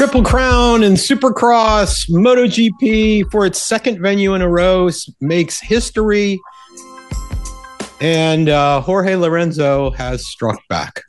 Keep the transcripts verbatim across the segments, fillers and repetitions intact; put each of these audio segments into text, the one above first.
Triple Crown and Supercross, MotoGP for its second venue in a row makes history. And uh, Jorge Lorenzo has struck back.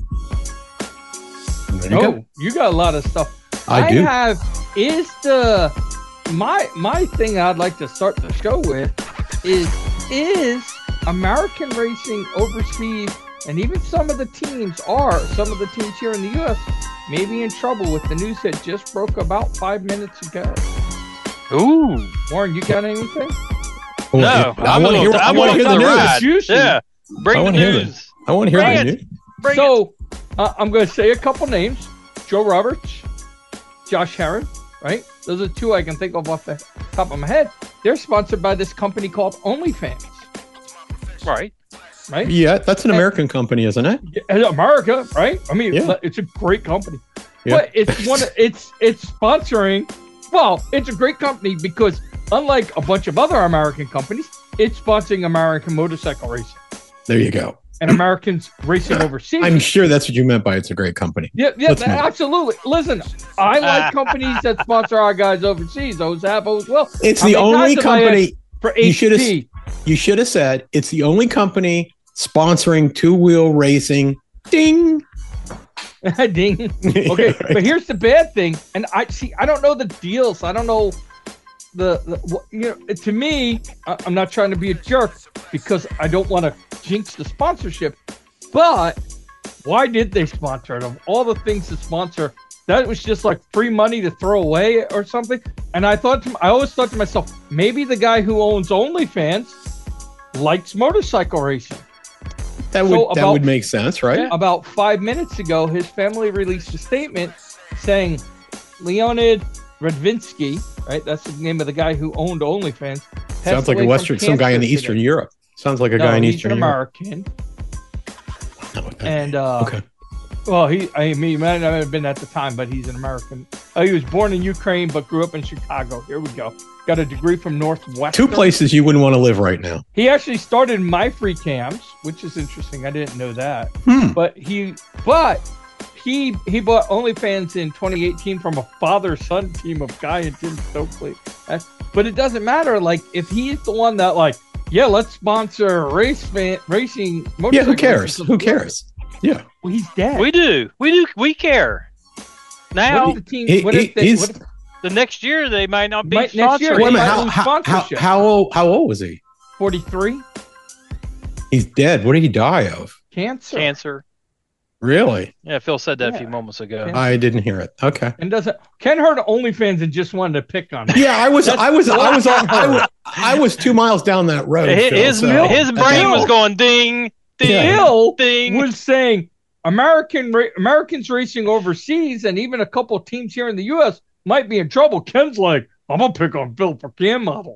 You oh, go. You got a lot of stuff. I, I do. have is the my my thing I'd like to start the show with is is American racing overseas, and even some of the teams are some of the teams here in the U S maybe in trouble with the news that just broke about five minutes ago. Ooh, Warren, you got anything? No, I want to hear. I want to hear the news. Yeah, bring the news. I want to hear the news. So, uh, I'm going to say a couple names: Joe Roberts, Josh Herrin. Right, those are two I can think of off the top of my head. They're sponsored by this company called OnlyFans. Right. Right. Yeah, that's an American and, company, isn't it? America, right? I mean, yeah. It's a great company, yeah. But it's one. It's it's sponsoring. Well, it's a great company because unlike a bunch of other American companies, it's sponsoring American motorcycle racing. There you go. And Americans racing overseas. I'm sure that's what you meant by it's a great company. Yeah, yeah, absolutely. Listen, I like companies that sponsor our guys overseas. Those have as well. It's the only company for you should have. You should have said it's the only company sponsoring two-wheel racing. Ding. Ding. Okay, right. But here's the bad thing, and I see. I don't know the deals. I don't know the, the you know. To me, I'm not trying to be a jerk because I don't want to jinx the sponsorship. But why did they sponsor it? Of all the things to sponsor, that was just like free money to throw away or something. And I thought, to, I always thought to myself, maybe the guy who owns OnlyFans likes motorcycle racing. That would so about, that would make sense, right? About five minutes ago, his family released a statement saying Leonid Radvinsky, right? That's the name of the guy who owned OnlyFans. Sounds like a Western, some guy in the Eastern today. Europe. Sounds like a no, guy in he's Eastern an Europe. American. And uh, okay. Well, he I mean, he might not have been at the time, but he's an American. Uh, he was born in Ukraine, but grew up in Chicago. Here we go. Got a degree from Northwestern. Two places you wouldn't want to live right now. He actually started My Free Cams, which is interesting. I didn't know that. Hmm. But he, but he, he bought OnlyFans in twenty eighteen from a father-son team of Guy and Tim Stokely. That's, but it doesn't matter. Like if he's the one that, like, yeah, let's sponsor race fan, racing. Yeah, who cares? Who cares? Yeah. Well, he's dead. We do. We do. We care. Now, what if the team, he, what if they, he's, what if, the next year they might not be might, next year, Wait a minute, how, how, how, how old? How old was he? forty-three. He's dead. What did he die of? Cancer. Cancer. Really? Yeah, Phil said that yeah. a few moments ago. Cancer. I didn't hear it. Okay. And doesn't Ken heard OnlyFans and just wanted to pick on him. Yeah, I was, I was, I was, on, I was, I was two miles down that road. His Phil, his, so. his brain was going ding, ding, Bill ding. was saying American ra- Americans racing overseas, and even a couple of teams here in the U S might be in trouble. Ken's like, I'm gonna pick on Bill for cam model.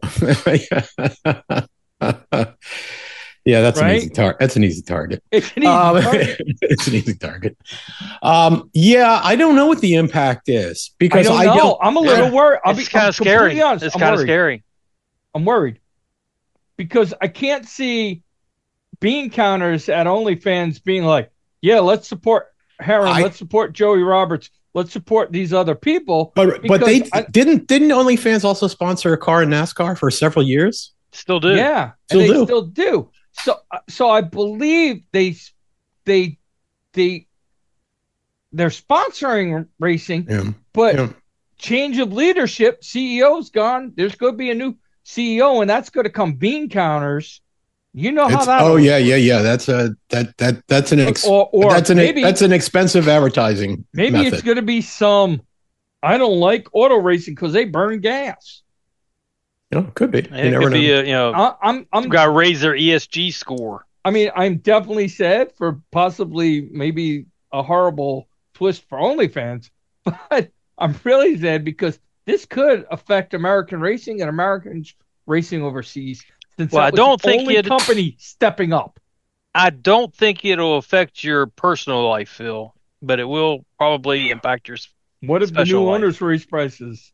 Yeah, that's right? an easy target. That's an easy target. It's an easy um, target. It's an easy target. Um, yeah, I don't know what the impact is because I don't I know. don't. I'm a little yeah. worried. I'll it's be kind of scary. Honest. It's I'm kind of worried. scary. I'm worried because I can't see bean counters at OnlyFans being like, yeah, let's support Herrin, I, let's support Joey Roberts, let's support these other people. But but they I, didn't didn't OnlyFans also sponsor a car in NASCAR for several years? Still do. Yeah, still and they do. still do. So so I believe they they they they're sponsoring racing, yeah. but yeah. change of leadership, C E O's gone. There's going to be a new C E O, and that's going to come bean counters. You know how it's, that. Oh works. yeah, yeah, yeah. That's a that that that's an ex, or, or that's an maybe, that's an expensive advertising. Maybe method. It's going to be some. I don't like auto racing because they burn gas. You know, could be. You it never could know. be a, you know, I, I'm I'm got to raise their E S G score. I mean, I'm definitely sad for possibly maybe a horrible twist for OnlyFans, but I'm really sad because this could affect American racing and Americans racing overseas. Since well, I don't the think only it company stepping up. I don't think it'll affect your personal life, Phil, but it will probably impact your. What if the new life. owners raise prices?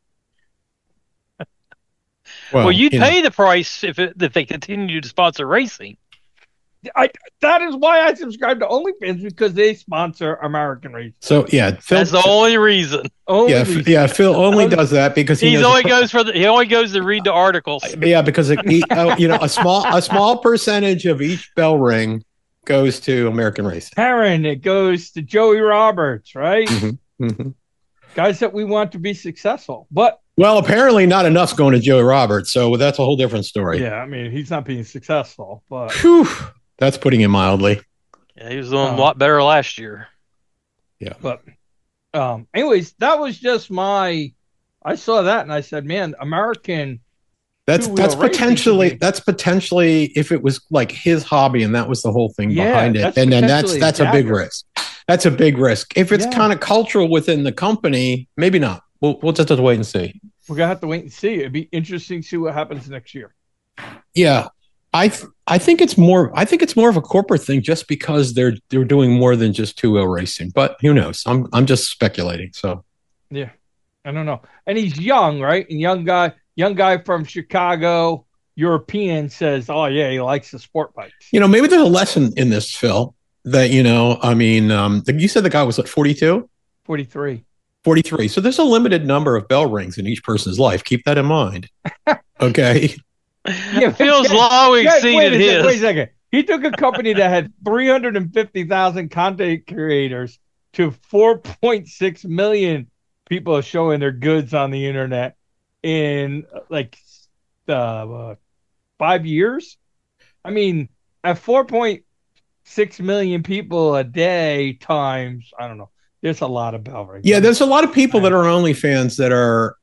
Well, well you'd you pay know. the price if it, if they continue to sponsor racing. I that is why I subscribe to OnlyFans, because they sponsor American Racing. So yeah, Phil, that's the only reason. Only yeah, reason. yeah. Phil only does that because he He's only goes for the. He only goes to read the articles. Yeah, because it, he, uh, you know, a small a small percentage of each bell ring goes to American Racing. Karen, it goes to Joey Roberts, right? Mm-hmm, mm-hmm. Guys that we want to be successful, but well, apparently not enough's going to Joey Roberts, so that's a whole different story. Yeah, I mean, he's not being successful, but Whew, that's putting it mildly. Yeah, he was doing um, a lot better last year. Yeah, but um, anyways, that was just my. I saw that and I said, "Man, American." That's that's potentially that's potentially if it was like his hobby and that was the whole thing yeah, behind it, and then that's that's a big risk. That's a big risk. If it's yeah. kind of cultural within the company, maybe not. We'll we'll just have to wait and see. We're gonna have to wait and see. It'd be interesting to see what happens next year. Yeah, I th- I think it's more. I think it's more of a corporate thing, just because they're they're doing more than just two wheel racing. But who knows? I'm I'm just speculating. So yeah, I don't know. And he's young, right? And young guy. Young guy from Chicago, European, says, "Oh yeah, he likes the sport bikes." You know, maybe there's a lesson in this, Phil. That you know, I mean, um, you said the guy was at forty-two, forty-three, forty-three. So there's a limited number of bell rings in each person's life. Keep that in mind. Okay. Yeah, Phil's long exceeded his. Second, wait a second. He took a company that had three hundred fifty thousand content creators to four point six million people showing their goods on the internet in like uh, uh, five years. I mean, at four point six million people a day times, I don't know. There's a lot of bell rings. Yeah, there's a lot of people that are OnlyFans that are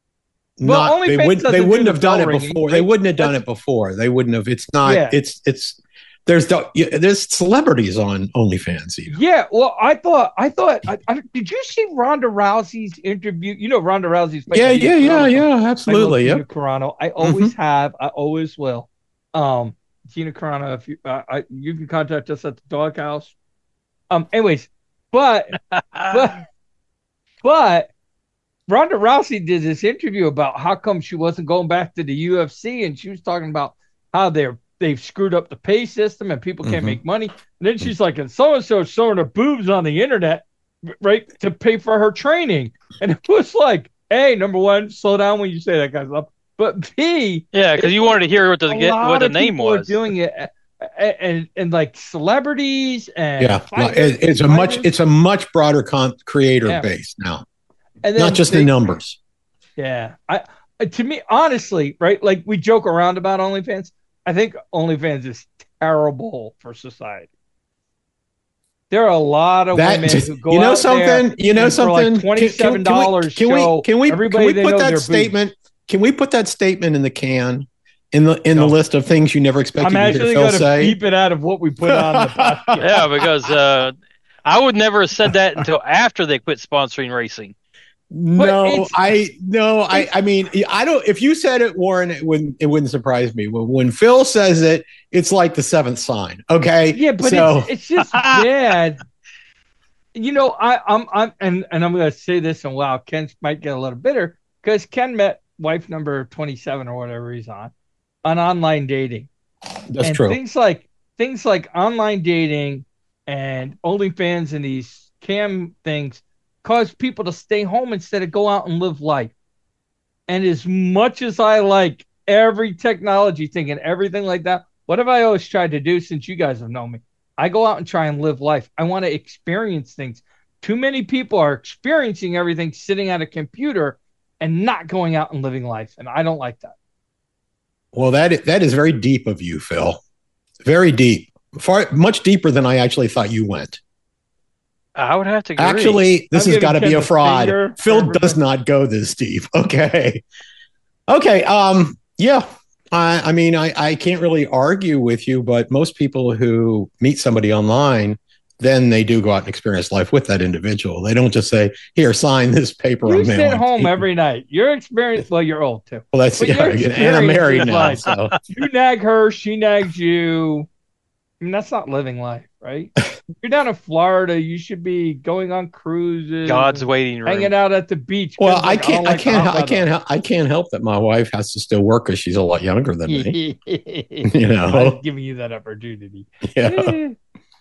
not. Well, they, would, they wouldn't have done it before. They wouldn't have done it before. They wouldn't have. It's not. Yeah. It's it's. There's there's celebrities on OnlyFans even. Yeah, well, I thought I thought I, I, did you see Ronda Rousey's interview? You know Ronda Rousey's yeah yeah yeah yeah absolutely yeah. Gina Carano, I always mm-hmm. have, I always will. Um, Gina Carano, if you uh, I, you can contact us at the doghouse. Um, anyways, but but but Ronda Rousey did this interview about how come she wasn't going back to the U F C, and she was talking about how they're. They've screwed up the pay system and people can't mm-hmm. make money. And then she's like, and so-and-so showing her boobs on the internet, right, to pay for her training. And it was like, hey, number one, slow down when you say that kind of stuff. But B, yeah, because you wanted to hear what the get, what the name was. Doing it, and, and and like celebrities and yeah, fighters, it's a fighters. much it's a much broader con- creator yeah. base now, and not just they, the numbers. Yeah, I to me honestly, right, like we joke around about OnlyFans. I think OnlyFans is terrible for society. There are a lot of that, women who go you know out something, there you know something, like twenty-seven dollars can, can, can we can we can we put that statement? Boobs. Can we put that statement in the can in the in no. the list of things you never expected I'm to hear Phil say? I'm actually going to keep it out of what we put on the podcast. Yeah, because uh, I would never have said that until after they quit sponsoring racing. No, I no, I I mean, I don't. If you said it, Warren, it wouldn't it wouldn't surprise me. When, when Phil says it, it's like the seventh sign. Okay, yeah, but so. it's, it's just bad. You know, I I'm I'm and and I'm going to say this, and wow, Ken might get a little bitter because Ken met wife number twenty-seven or whatever he's on on online dating. That's and true. Things like things like online dating and OnlyFans and these cam things cause people to stay home instead of go out and live life. And as much as I like every technology thing and everything like that, what have I always tried to do since you guys have known me? I go out and try and live life. I want to experience things. Too many people are experiencing everything sitting at a computer and not going out and living life. And I don't like that. Well, that is, that is very deep of you, Phil. Very deep. Far much deeper than I actually thought you went. I would have to agree. Actually, this I'm has got to be a fraud. Phil does not go this deep. Okay. Okay. Um, yeah. I, I mean, I, I can't really argue with you, but most people who meet somebody online, then they do go out and experience life with that individual. They don't just say, here, sign this paper. You sit mailing. home every night. Your experience, well, you're old too. Well, that's, yeah, and I'm married now. Like, so. You nag her, she nags you. I mean, that's not living life, right? you're down in Florida. You should be going on cruises. God's waiting room. Hanging out at the beach. Well, I Like, can't, I, I like can't, I can't, I can't help that my wife has to still work because she's a lot younger than me. You know, I'm giving you that opportunity. Yeah.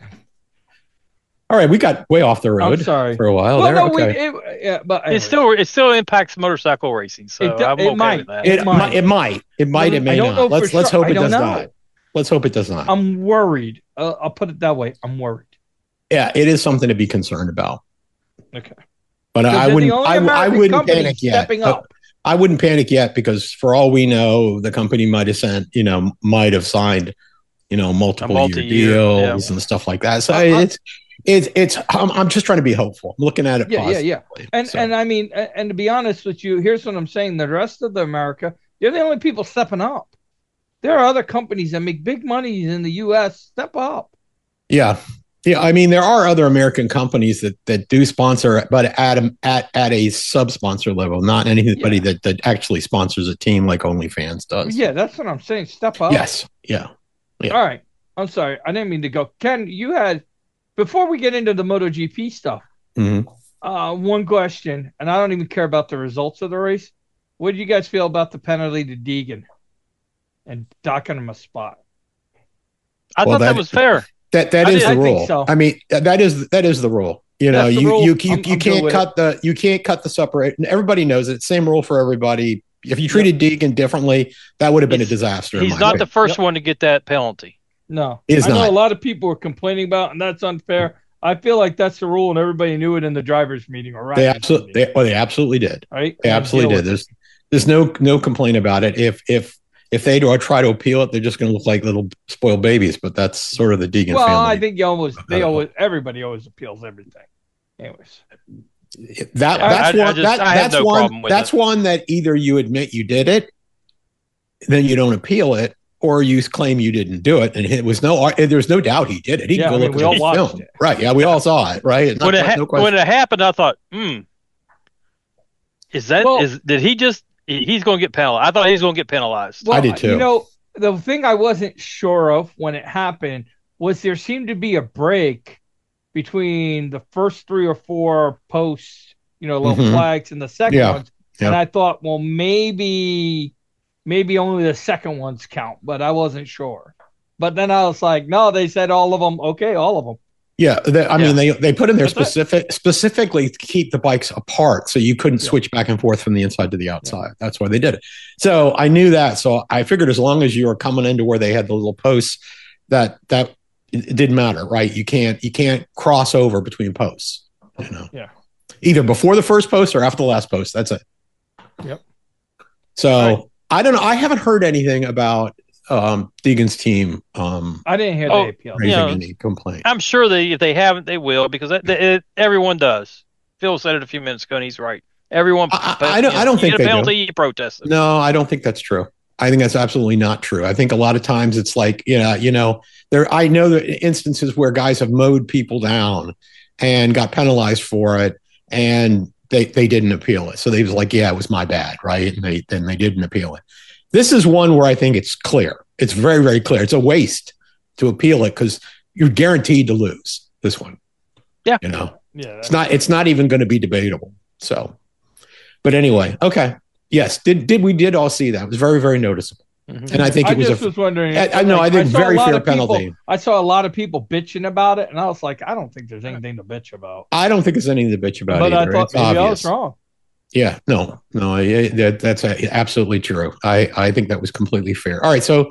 All right, we got way off the road. I'm sorry for a while well, there. No, okay. we, it, yeah, but it still it still impacts motorcycle racing, so it, I'm it okay might, with that. It, it might, it might, it might, it may I don't not. know Let's for let's sure. hope it I does know. not. Let's hope it does not. I'm worried. Uh, I'll put it that way. I'm worried. Yeah, it is something to be concerned about. Okay, but I wouldn't. I, I wouldn't panic yet. Stepping up. I wouldn't panic yet because, for all we know, the company might have sent, you know, might have signed, you know, multiple year deals yeah. and stuff like that. So uh, it's. It's it's. I'm, I'm just trying to be hopeful. I'm looking at it. Yeah, positively, yeah, yeah. And so. and I mean, and to be honest with you, here's what I'm saying: the rest of the America, they're the only people stepping up. There are other companies that make big money in the U S. Step up. Yeah, yeah. I mean, there are other American companies that that do sponsor, but at a, at at a sub-sponsor level, not anybody yeah. that that actually sponsors a team like OnlyFans does. Yeah, that's what I'm saying. Step up. Yes. Yeah. yeah. All right. I'm sorry. I didn't mean to go. Ken, you had. Before we get into the MotoGP stuff, mm-hmm. uh, one question, and I don't even care about the results of the race. What do you guys feel about the penalty to Deegan and docking him a spot? I well, thought that, that was fair. That that I is did, the I rule. So. I mean, that is that is the rule. You know, you, you you you I'm, you I'm can't cut the you can't cut the separate. Everybody knows it. Same rule for everybody. If you treated yep. Deegan differently, that would have been he's, a disaster. He's not way. the first yep. one to get that penalty. No, I know not. a lot of people were complaining about, and that's unfair. I feel like that's the rule, and everybody knew it in the drivers' meeting. Or they absolutely, they, well, they absolutely did. Right? They absolutely did. There's, there's no, no complaint about it. If, if, if they do try to appeal it, they're just going to look like little spoiled babies. But that's sort of the Deegan well, family. Well, I think you almost, they always, everybody always appeals everything. Anyways, that yeah, that's I, one. I just, that, I that's no one. That's it. one that either you admit you did it, then you don't appeal it, or you claim you didn't do it, and it was no, there's no doubt he did it. He yeah, can go I mean, look we at all the watched film. it. Right? Yeah, we all saw it. Right? Not, when, it ha- no when it happened, I thought, hmm, is that well, is did he just? He's going to get penalized. I thought he was going to get penalized. Well, I did too. You know, the thing I wasn't sure of when it happened was there seemed to be a break between the first three or four posts, you know, little mm-hmm. flags, and the second yeah. ones, yeah. and I thought, well, maybe. Maybe only the second ones count, but I wasn't sure. But then I was like, no, they said all of them. Okay, all of them. Yeah, they, I yeah. mean, they they put in there That's specific it. specifically to keep the bikes apart, so you couldn't yeah. switch back and forth from the inside to the outside. Yeah. That's why they did it. So I knew that. So I figured as long as you were coming into where they had the little posts, that that it didn't matter, right? You can't you can't cross over between posts. You know, yeah, either before the first post or after the last post. That's it. Yep. So. Right. I don't know. I haven't heard anything about um, Deegan's team. Um, I didn't hear oh, the appeal. Raising you know, any complaint. I'm sure they, if they haven't, they will, because it, it, everyone does. Phil said it a few minutes ago, and he's right. Everyone. I, I, I don't. You know, I don't think you they get a penalty, do. You protest it. No, I don't think that's true. I think that's absolutely not true. I think a lot of times it's like, you know, you know, there. I know that instances where guys have mowed people down and got penalized for it, and they they didn't appeal it. So they was like, yeah, it was my bad, right? And they then they didn't appeal it. This is one where I think it's clear. It's very, very clear. It's a waste to appeal it because you're guaranteed to lose this one. Yeah. You know, yeah, it's not, it's not even going to be debatable. So, but anyway, okay. Yes. Did, did we did all see that? It was very, very noticeable. Mm-hmm. And I think it I was, just a, was wondering. I, I know, like, I think very fair penalty. People, I saw a lot of people bitching about it, and I was like, I don't think there's anything to bitch about. I don't think there's anything to bitch about but either. I thought it's maybe obvious. I was wrong. Yeah, no, no, that, that's absolutely true. I, I think that was completely fair. All right, so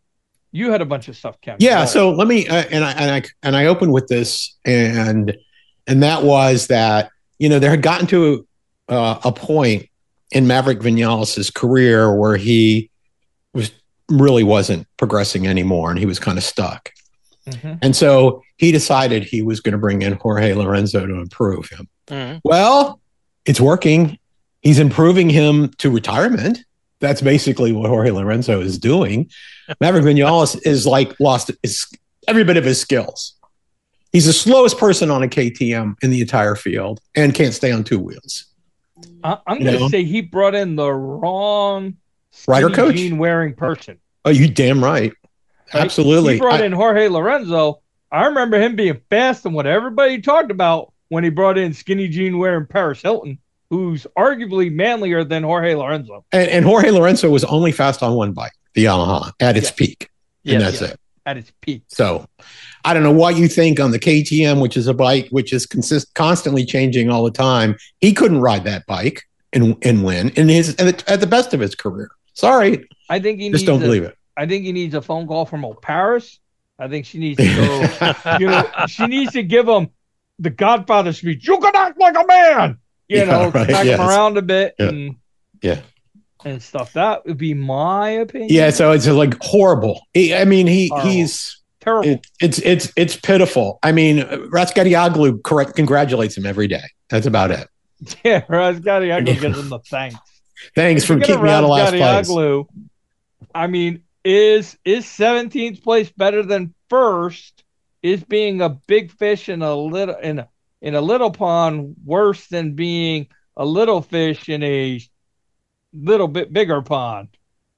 you had a bunch of stuff, Ken. Yeah, so let me uh, and I and I and I opened with this, and and that was that you know there had gotten to uh, a point in Maverick Vinales' career where he was really wasn't progressing anymore, and he was kind of stuck. Mm-hmm. And so he decided he was going to bring in Jorge Lorenzo to improve him. Mm-hmm. Well, it's working. He's improving him to retirement. That's basically what Jorge Lorenzo is doing. Maverick Vinales is like lost his, every bit of his skills. He's the slowest person on a K T M in the entire field and can't stay on two wheels. I, I'm going to say he brought in the wrong rider coach wearing person. Oh, you damn right. Absolutely. He brought I, in Jorge Lorenzo, I remember him being fast and what everybody talked about when he brought in skinny jean wearing Paris Hilton, who's arguably manlier than Jorge Lorenzo. And, and Jorge Lorenzo was only fast on one bike, the Yamaha, at its yeah. peak. And yes, that's yeah. it. At its peak. So I don't know what you think on the K T M, which is a bike which is consist constantly changing all the time. He couldn't ride that bike and, and win in his at the, at the best of his career. Sorry. I think he just needs don't a, believe it. I think he needs a phone call from old Paris. I think she needs to go, you know, she needs to give him the Godfather speech. You can act like a man, you yeah, know, right, smack yes. him around a bit yeah. and yeah. and stuff. That would be my opinion. Yeah, so it's like horrible. He, I mean, he horrible. he's terrible. It, it's it's it's pitiful. I mean, Ratsgadioglu correct congratulates him every day. That's about it. Yeah, Ratsgadioglu yeah. gives him the thanks. Thanks for keeping me out of last place. I mean, is is seventeenth place better than first? Is being a big fish in a little in a, in a little pond worse than being a little fish in a little bit bigger pond?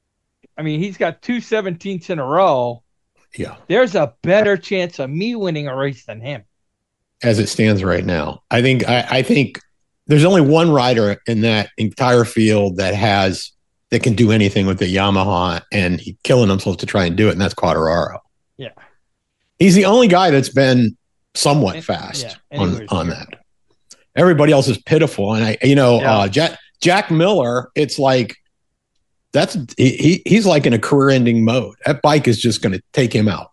I mean, he's got two seventeenths in a row. Yeah. There's a better chance of me winning a race than him. As it stands right now. I think I, I think there's only one rider in that entire field that has that can do anything with the Yamaha, and he's killing himself to try and do it, and that's Quartararo. Yeah. He's the only guy that's been somewhat and, fast yeah, on, on that. Everybody else is pitiful. And I, you know, yeah. uh, Jack, Jack Miller, it's like, that's, he, he's like in a career ending mode. That bike is just going to take him out,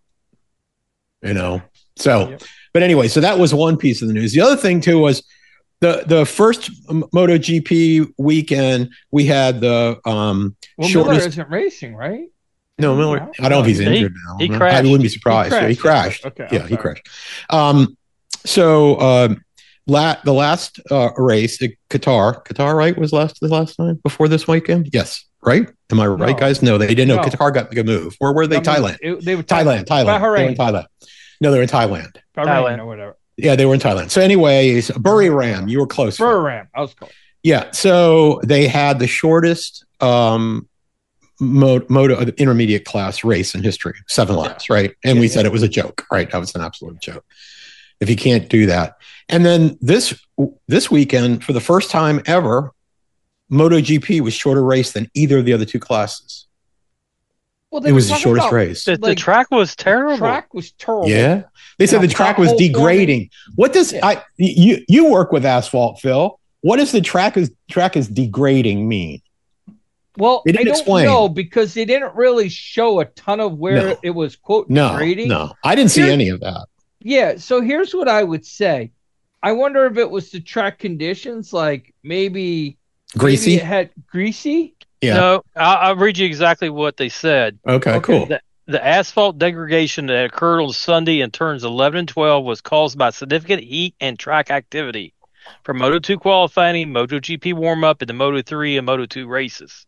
you know? So, yep. But anyway, so that was one piece of the news. The other thing too was the, the first MotoGP weekend, we had the, um, well, shortest, Miller isn't racing, right? No, Miller. I don't know if he's injured he, now. He crashed. I wouldn't be surprised. He crashed. Yeah, he crashed. Okay, yeah, he crashed. Um, so uh, la- the last uh, race, at Qatar, Qatar, right, was last the last time before this weekend. Yes, right. Am I right, no. guys? No, they didn't know. No. Qatar got the move. Where were they? No, Thailand. It, they were Thailand. Thailand. Thailand. They were in Thailand. No, they were in Thailand. Thailand or whatever. Yeah, they were in Thailand. So, anyways, Buriram, you were close. Buriram, I was close. Yeah. So they had the shortest. Um, Moto, moto intermediate class race in history, seven laps, yeah. right? And yeah, we yeah. said it was a joke, right? That was an absolute joke. If you can't do that, and then this this weekend, for the first time ever, MotoGP was shorter race than either of the other two classes. Well, it was the shortest race. The, like, the track was terrible. The track was terrible. Yeah, they said the track was degrading. What does yeah. I you you work with asphalt, Phil? What does the track is track is degrading mean? Well, I don't explain. know because they didn't really show a ton of where no. it was, quote, no, degrading. No, I didn't see here's, any of that. Yeah, so here's what I would say. I wonder if it was the track conditions, like maybe greasy. Maybe it had greasy. Yeah. No, I'll, I'll read you exactly what they said. Okay, okay. cool. The, the asphalt degradation that occurred on Sunday in turns eleven and twelve was caused by significant heat and track activity from Moto two qualifying, MotoGP warm-up, and the Moto three and Moto two races.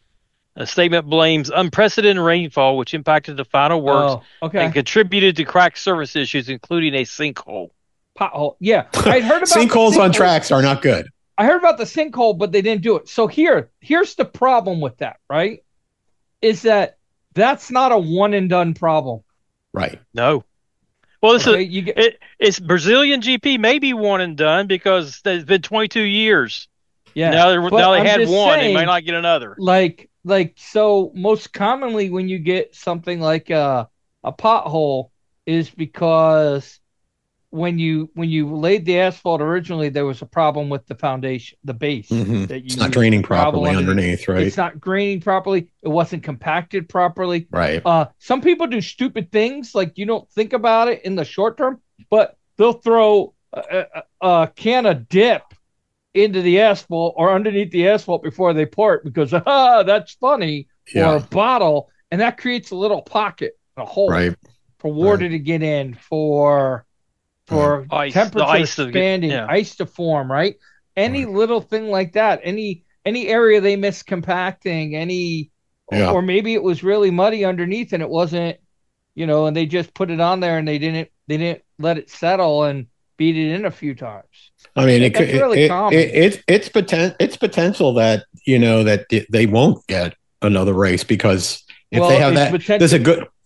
A statement blames unprecedented rainfall, which impacted the final works oh, okay. and contributed to crack surface issues, including a sinkhole. Pothole. Yeah, I heard about sinkholes on tracks are not good. I heard about the sinkhole, but they didn't do it. So here, here's the problem with that, right? Is that that's not a one and done problem. Right. No. Well, it's, okay, a, you get, it, it's Brazilian G P maybe one and done because it's been twenty-two years. Yeah. Now, now they I'm had one. Saying, they may not get another. Like, like so most commonly when you get something like a, a pothole is because when you when you laid the asphalt originally, there was a problem with the foundation, the base. Mm-hmm. That you it's not draining properly underneath, underneath, right? It's not draining properly. It wasn't compacted properly. Right. Uh, some people do stupid things, like you don't think about it in the short term, but they'll throw a, a, a can of dip into the asphalt or underneath the asphalt before they pour it because, ah, that's funny, yeah. or a bottle, and that creates a little pocket, a hole right. for water right. to get in, for for ice, temperature ice expanding, to get, yeah. ice to form, right? Any right. little thing like that, any any area they miss compacting, any, yeah. or maybe it was really muddy underneath and it wasn't, you know, and they just put it on there and they didn't they didn't let it settle and beat it in a few times. I mean, it, That's really it, common. It, it, it, it's poten- it's potential that, you know, that they won't get another race because if well, they have that, potential- there's a good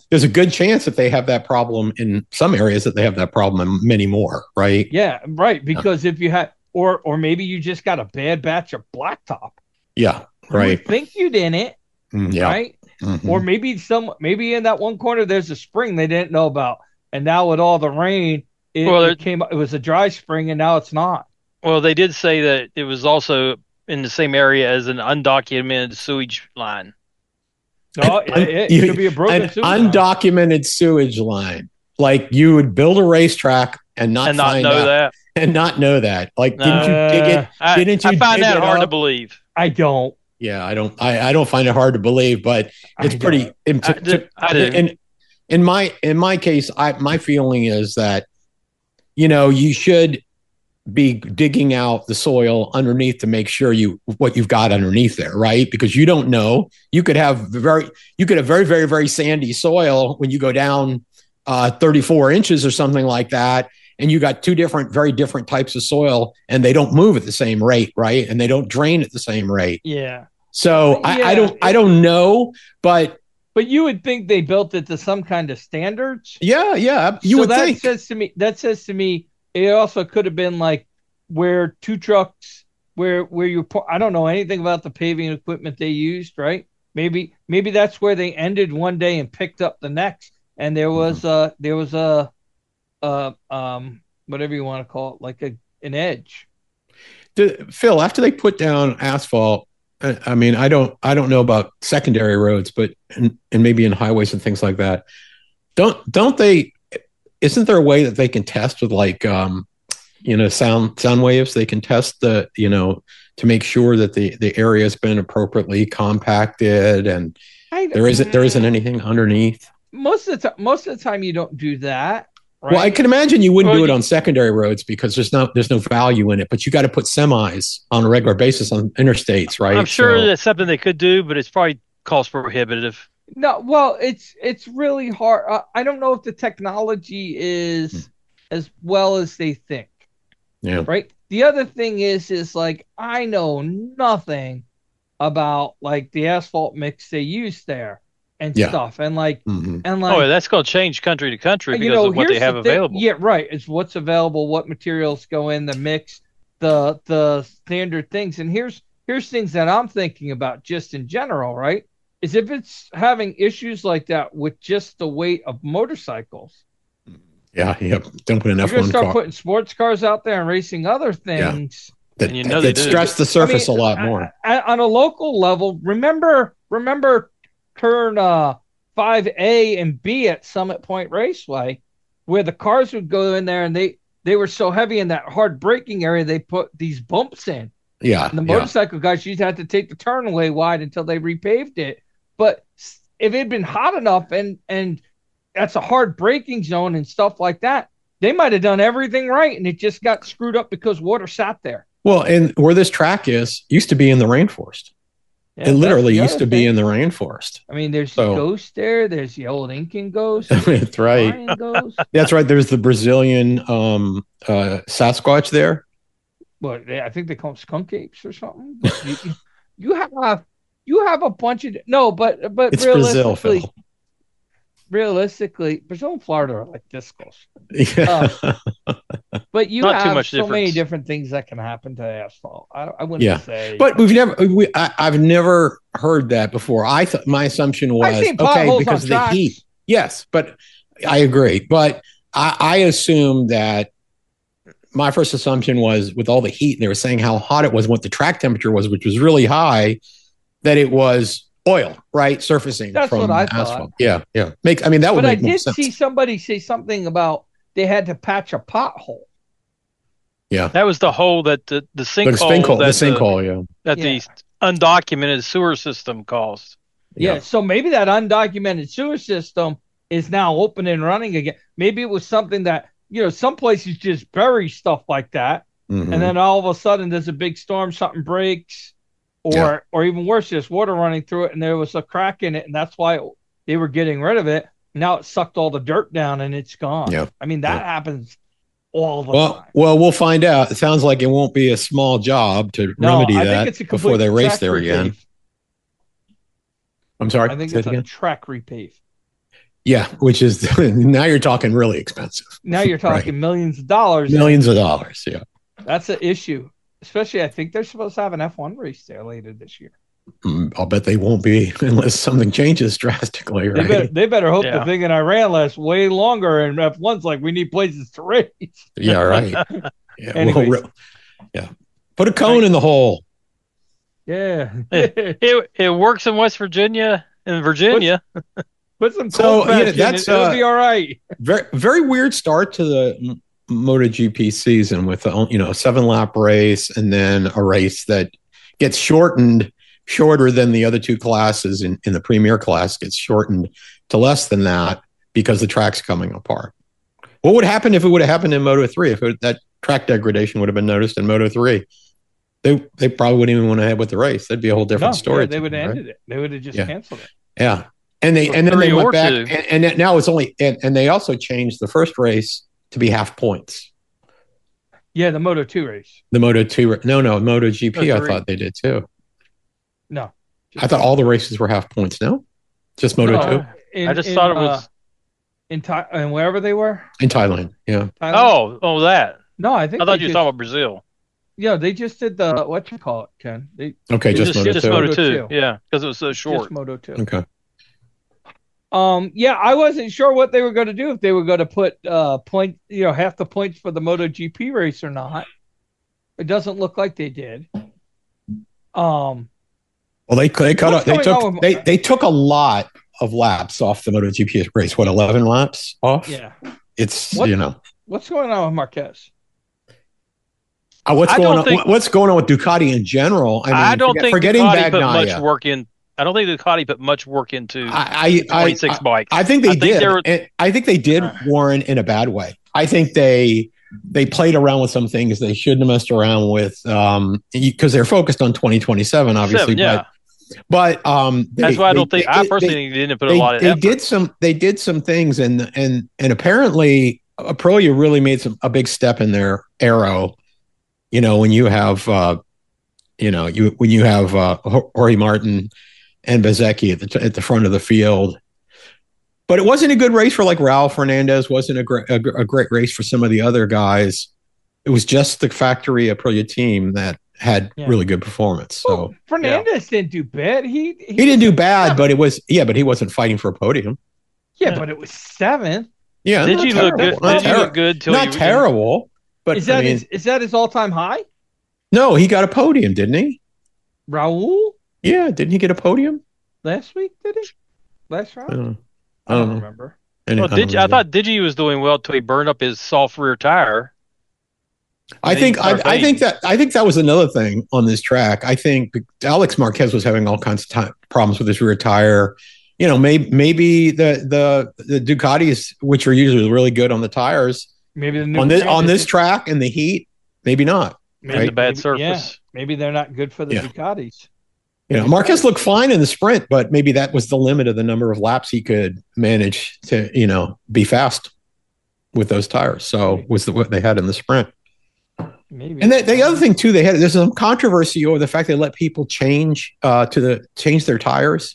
there's a good chance that they have that problem in some areas that they have that problem in many more, right? Yeah, right. Because yeah. if you had, or or maybe you just got a bad batch of blacktop. Yeah, right. You would think you'd in it, mm, yeah. right? Mm-hmm. Or maybe some, maybe in that one corner there's a spring they didn't know about, and now with all the rain, it, well, it came. It was a dry spring, and now it's not. Well, they did say that it was also in the same area as an undocumented sewage line. No, it, it, it could be a broken an sewage undocumented line. sewage line. Like you would build a racetrack and not and not find know out, that, and not know that. Like, no. didn't you dig it? I, didn't you? I find that hard up? to believe. I don't. Yeah, I don't. I, I don't find it hard to believe, but it's I pretty. In, I, to, I do. In, in my in my case, I my feeling is that, you know, you should be digging out the soil underneath to make sure you what you've got underneath there, right? Because you don't know. You could have very you could have very very very sandy soil when you go down uh, thirty-four inches or something like that, and you got two different very different types of soil, and they don't move at the same rate, right? And they don't drain at the same rate. Yeah. So I, yeah. I don't I don't know, but but you would think they built it to some kind of standards. Yeah, yeah. You so would that think. says to me that says to me it also could have been like where two trucks where where you I don't know anything about the paving equipment they used, right? Maybe maybe that's where they ended one day and picked up the next, and there was uh there was a uh um whatever you want to call it, like a an edge. Did, Phil, after they put down asphalt, I mean, I don't, I don't know about secondary roads, but and, and maybe in highways and things like that. Don't, don't they? Isn't there a way that they can test with like, um, you know, sound sound waves? They can test the, you know, to make sure that the the area has been appropriately compacted and I, there isn't there isn't anything underneath. Most of the time, most of the time, you don't do that. Right? Well, I can imagine you wouldn't well, do it you, on secondary roads because there's no there's no value in it. But you got to put semis on a regular basis on interstates, right? I'm sure so, that's something they could do, but it's probably cost prohibitive. No, well, it's it's really hard. Uh, I don't know if the technology is hmm. as well as they think. Yeah. Right. The other thing is, is like I know nothing about like the asphalt mix they use there. And yeah. stuff, and like, mm-hmm. and like, oh, that's going to change country to country because you know, of what they have the available. Yeah, right. It's what's available, what materials go in the mix, the the standard things. And here's here's things that I'm thinking about just in general, right? Is if it's having issues like that with just the weight of motorcycles. Yeah, yep. Don't put an F one You're gonna start car. putting sports cars out there and racing other things. Yeah. That, and you know that they stress the surface I mean, a lot more. I, I, on a local level, remember remember. turn uh five A and B at Summit Point Raceway, where the cars would go in there and they they were so heavy in that hard braking area they put these bumps in. Yeah. And the yeah. motorcycle guys used to have to take the turnaway wide until they repaved it. But if it had been hot enough and and that's a hard braking zone and stuff like that, they might have done everything right and it just got screwed up because water sat there. Well, and where this track is used to be in the rainforest. Yeah, it literally used to thing. be in the rainforest. I mean, there's so, the ghost there. There's the old Incan ghost. That's right. Ghost. That's right. There's the Brazilian um, uh, Sasquatch there. Well, I think they call them skunk apes or something. you, you have you have a bunch of no, but but it's Brazil, Phil. Realistically, Brazil and Florida are like discos. Yeah. Uh, but you Not have too much so difference. many different things that can happen to asphalt. I, I wouldn't yeah. say. But we've never. We, I, I've never heard that before. I thought my assumption was okay because of the tracks. heat. Yes, but I agree. But I, I assumed that my first assumption was with all the heat, and they were saying how hot it was, what the track temperature was, which was really high, that it was oil, right, surfacing That's from what I asphalt. thought. Yeah, yeah. Make I mean that would but make I more did sense. see somebody say something about they had to patch a pothole. Yeah, that was the hole that the the sinkhole, the sinkhole, the that sinkhole, yeah, that yeah. the undocumented sewer system caused. Yeah. Yeah. So maybe that undocumented sewer system is now open and running again. Maybe it was something that, you know, some places just bury stuff like that. Mhm. And then all of a sudden there's a big storm, something breaks, or Yeah. or even worse, there's water running through it and there was a crack in it, and that's why it, they were getting rid of it. Now it sucked all the dirt down and it's gone. Yeah. I mean, that Yeah. happens all the Well, time. well, we'll find out. It sounds like it won't be a small job to No, remedy I that think it's a before complete they race track there repave. again. I'm sorry. I think say it's it a again. track repave. Yeah, which is now you're talking really expensive. Now you're talking right. millions of dollars. Millions of dollars, yeah. That's an issue. Especially, I think they're supposed to have an F one race there later this year. I'll bet they won't be unless something changes drastically, right? They better, they better hope yeah. the thing in Iran lasts way longer, and F one's like, we need places to race. Yeah, right. Yeah, well, yeah. Put a cone in the hole. Yeah. it, it, it works in West Virginia and Virginia. Put, put some so cold yeah, that's in it. It'll uh, be all right. Very, very weird start to the MotoGP season with a, you know, seven lap race and then a race that gets shortened, shorter than the other two classes in, in the Premier class, gets shortened to less than that because the track's coming apart. What would happen if it would have happened in Moto three? If it, that track degradation would have been noticed in Moto three, they they probably wouldn't even want to head with the race. That'd be a whole different no, story. Yeah, they would have right? ended it. They would have just yeah. canceled it. Yeah. And they or and then they went back and, and now it's only and, and they also changed the first race to be half points. Yeah, the Moto two race. The Moto two no no Moto G P I thought they did too. No. I thought all the races were half points, no? Just Moto no, two? In, I just in, thought it was uh, in Thai and wherever they were? In Thailand, yeah. Thailand? Oh, oh that. No, I think I thought you were just, talking about Brazil. Yeah, they just did the what you call it, Ken. They Okay, just, just, Moto just two. Moto two. Moto two. Yeah, because it was so short. Just Moto two. Okay. Um, yeah, I wasn't sure what they were going to do, if they were going to put uh point, you know, half the points for the MotoGP race or not. It doesn't look like they did. Um, well, they they cut off, they took with, they they took a lot of laps off the MotoGP race. What, eleven laps off? Yeah, it's what, you know what's going on with Marquez? Uh, what's I going on? think, what's going on with Ducati in general? I, mean, I don't forget, think forgetting Ducati put Bagnaia. much work in. I don't think Ducati put much work into I, I, twenty-six I, bikes. I think they I think did. were, and I think they did, Warren, in a bad way. I think they they played around with some things they shouldn't have messed around with um, because they're focused on twenty twenty-seven, obviously. Seven, yeah. But, but um, they, that's why I don't they, think. they, I personally they, think they didn't put they, a lot of they effort. did some. They did some things, and and and apparently, Aprilia really made some a big step in their aero. You know, when you have. Uh, You know, you when you have uh, Jorge Martin and Bezzecchi at the at the front of the field, but it wasn't a good race for like Raul Fernandez. Wasn't a great a, a great race for some of the other guys. It was just the factory Aprilia team that had yeah. really good performance. So well, Fernandez yeah. didn't do bad. He he, he didn't do bad, seventh. But it was yeah, but he wasn't fighting for a podium. Yeah, yeah. but it was seventh. Yeah, did you look good? Did you look good? Till not terrible, but is that I mean, his, is that his all time high? No, he got a podium, didn't he? Raul? Yeah, didn't he get a podium last week? Did he? Last round? I don't, I don't remember. I, well, I, Digi, I thought Digi was doing well till he burned up his soft rear tire. I think I, I think that I think that was another thing on this track. I think Alex Marquez was having all kinds of time, problems with his rear tire. You know, maybe maybe the the the Ducatis, which are usually really good on the tires, maybe the new on this on this track in the heat, maybe not. Maybe right? the bad surface. Yeah, maybe they're not good for the yeah. Ducatis. You know, Marquez looked fine in the sprint, but maybe that was the limit of the number of laps he could manage to, you know, be fast with those tires. So was the, what they had in the sprint. Maybe. And the, the other thing too, they had there's some controversy over the fact they let people change uh, to the change their tires.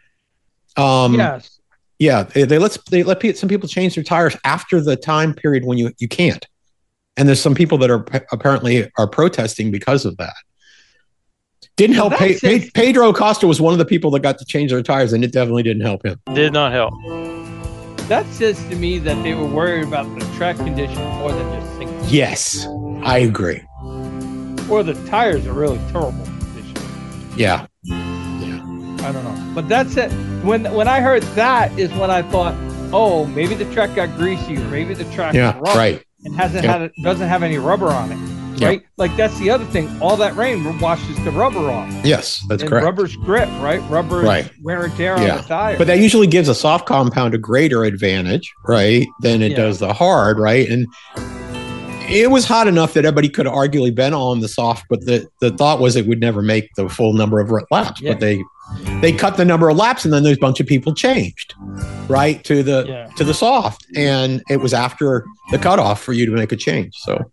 Um, yes. Yeah, they, they let they let people, some people change their tires after the time period when you you can't. And there's some people that are apparently are protesting because of that. Didn't help. Pe- Pe- Pedro Acosta was one of the people that got to change their tires, and it definitely didn't help him. Did not help. That says to me that they were worried about the track condition more than just sinking. Yes, I agree. Or the tires are really terrible condition. Yeah. Yeah. I don't know. But that's it. When when I heard that is when I thought, oh, maybe the track got greasy, or maybe the track yeah, was rough. Right. And hasn't yep. had it, doesn't have any rubber on it, right? Yep. Like that's the other thing. All that rain washes the rubber off. Yes, that's and correct. Rubber's grip, right? Rubber right. wear and tear yeah. on the tire. But that usually gives a soft compound a greater advantage, right, than it yeah. does the hard, right? And it was hot enough that everybody could have arguably been on the soft, but the, the thought was it would never make the full number of laps. Yeah. But they they cut the number of laps, and then there's a bunch of people changed, right, to the yeah. to the soft, and it was after the cutoff for you to make a change. So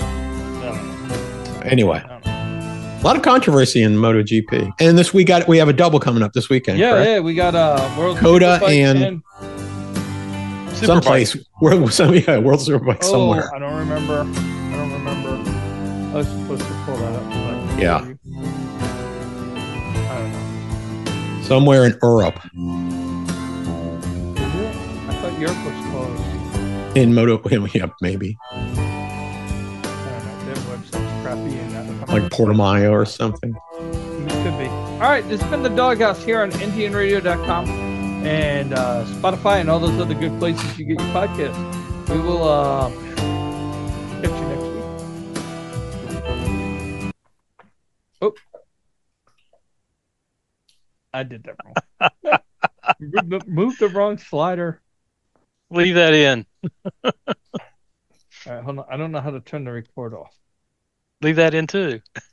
anyway, a lot of controversy in MotoGP, and this we got we have a double coming up this weekend. Yeah, correct? yeah, we got uh World Coda and, and someplace. World, some, yeah, World Superbike oh, somewhere. I don't remember. I don't remember. I was supposed to pull that up. Like, yeah. I don't know. Somewhere in Europe. Is it? I thought Europe was closed. In Moto, yeah, maybe. I don't know. Their website's crappy. And that like Portimao or something. It could be. All right, this has been the Doghouse here on Indian Radio dot com and uh, Spotify and all those other good places you get your podcast. We will uh, catch you next week. Oh, I did that wrong. move, move the wrong slider. Leave that in. All right, hold on. I don't know how to turn the record off. Leave that in too.